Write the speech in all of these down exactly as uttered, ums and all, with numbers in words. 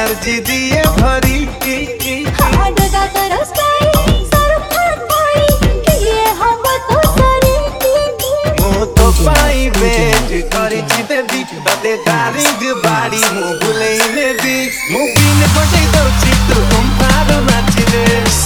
energy दिए भरी मु तो पाई बेट करी देवी तते दारिंग बाड़ी मु भुलेने दी मु बिन बजे दउची तू तुम्हारो नाचिले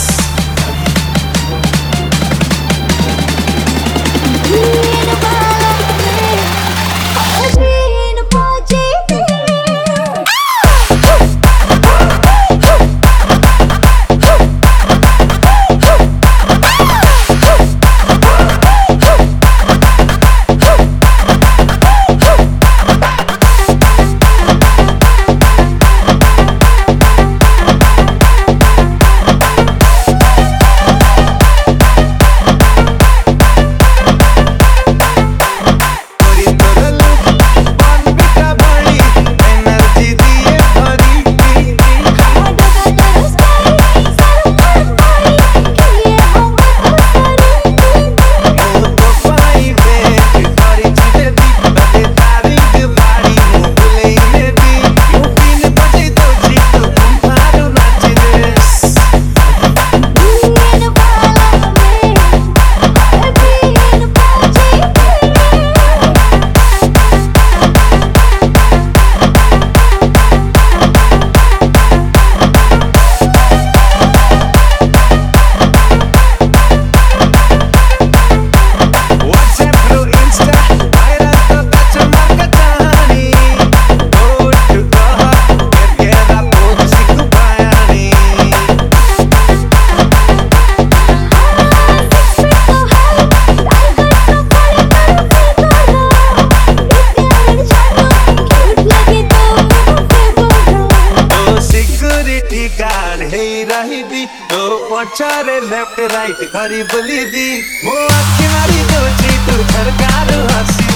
पछारे लेफ्ट राइट करी बोली दी मो आखी मारी दोची तू सरकार हसी